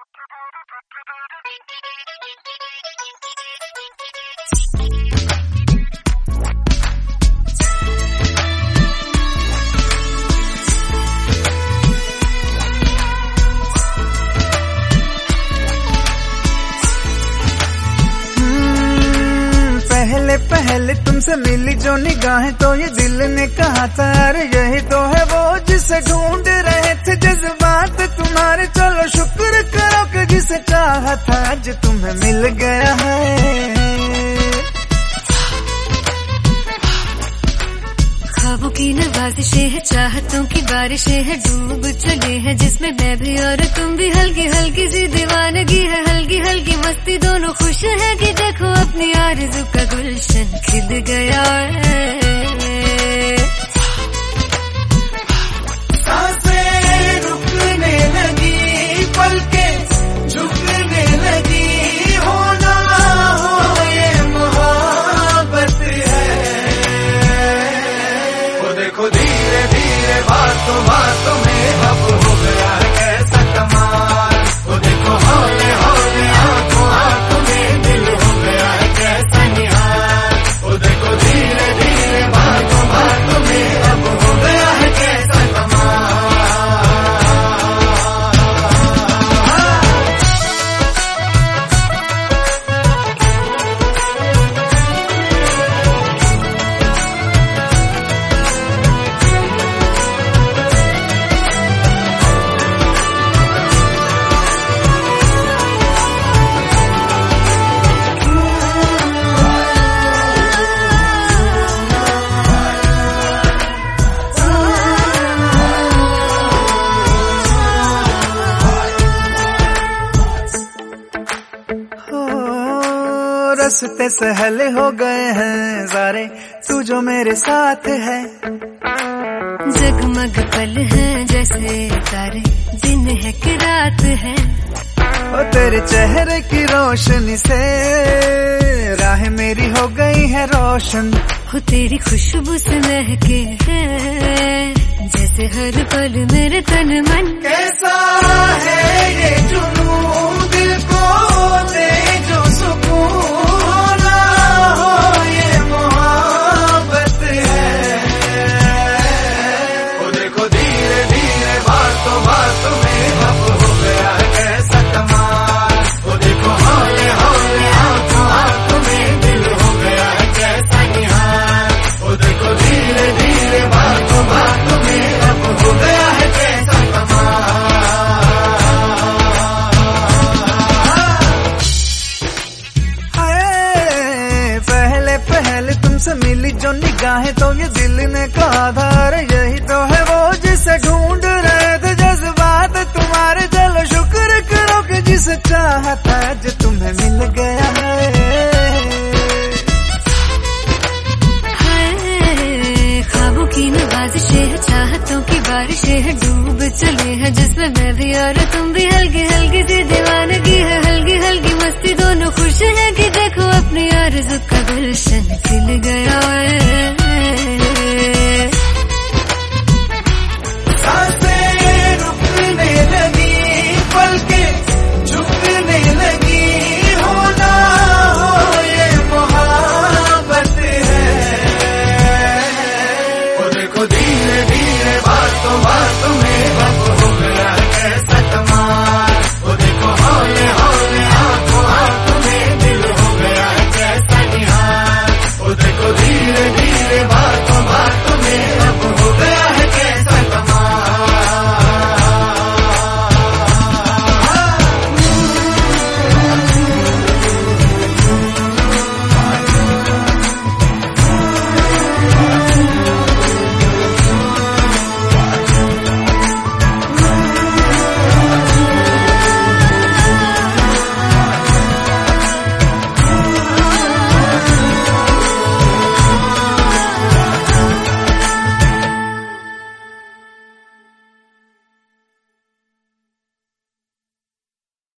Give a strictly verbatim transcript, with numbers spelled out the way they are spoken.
पहले पहले तुमसे मिली जो निगाहें तो ये दिल ने कहा था अरे यही तो है वो जिसे ढूंढ रहे थे जज्बात तुम्हारे। चलो शुक्र करो कि जिसे चाहा था आज तुम्हें मिल गया है। ख्वाबों की नवाज़िशें है, चाहतों की बारिशें है, डूब चले हैं जिसमें मैं भी और तुम भी। हल्की हल्की सी दीवानगी है, हल्की हल्की मस्ती, दोनों खुश है कि देखो अपनी आरज़ू का गुलशन खिल गया है। सांसें रुकने लगी, पलकें झुकने लगी, होना हो ये मोहब्बत है। वो देखो धीरे धीरे बातों बातों में अब हो गया कैसा कमाल। वो देखो हौले हौले आंखों आंखों में दिल हो गया कैसा निहाल। वो देखो धीरे धीरे बातों बातों में अब हो गया है कैसा कमाल। रस्ते सहले हो गए हैं सारे, तू जो मेरे साथ है। जगमग पल है जैसे तारे, दिन है कि रात है। ओ तेरे चेहरे की रोशनी से राह मेरी हो गई है रोशन। हो तेरी खुशबू से महके है जैसे हर पल मेरे तन मन। कैसा है ये जुनून दिल को दे जो सुकून, होना हो ये मोहब्बत है। वो देखो धीरे धीरे बातों बातों में अब हो गया कैसा कमाल। वो देखो हौले हौले आंखों आंखों में दिल हो गया कैसा निहाल। वो देखो धीरे धीरे बातों बातों में अब हो गया है कैसा कमाल। हाय पहले पहले तुमसे मिली जो निगाहें तो ये दिल ने कहा था अरे यही तो है वो जिसे ढूंढ रहे थे जज्बात तुम्हारे। चलो शुक्र करो कि जिसे चाहा था आज तुम्हें मिल गया है। ख्वाबों की नवाज़िशें है, चाहतों की बारिशें है, डूब चले हैं जिसमें मैं भी और तुम भी। हल्की हल्की सी दीवानगी है, हल्की हल्की मस्ती, दोनों खुश है कि देखो अपनी आरज़ू का गुलशन खिल गया है।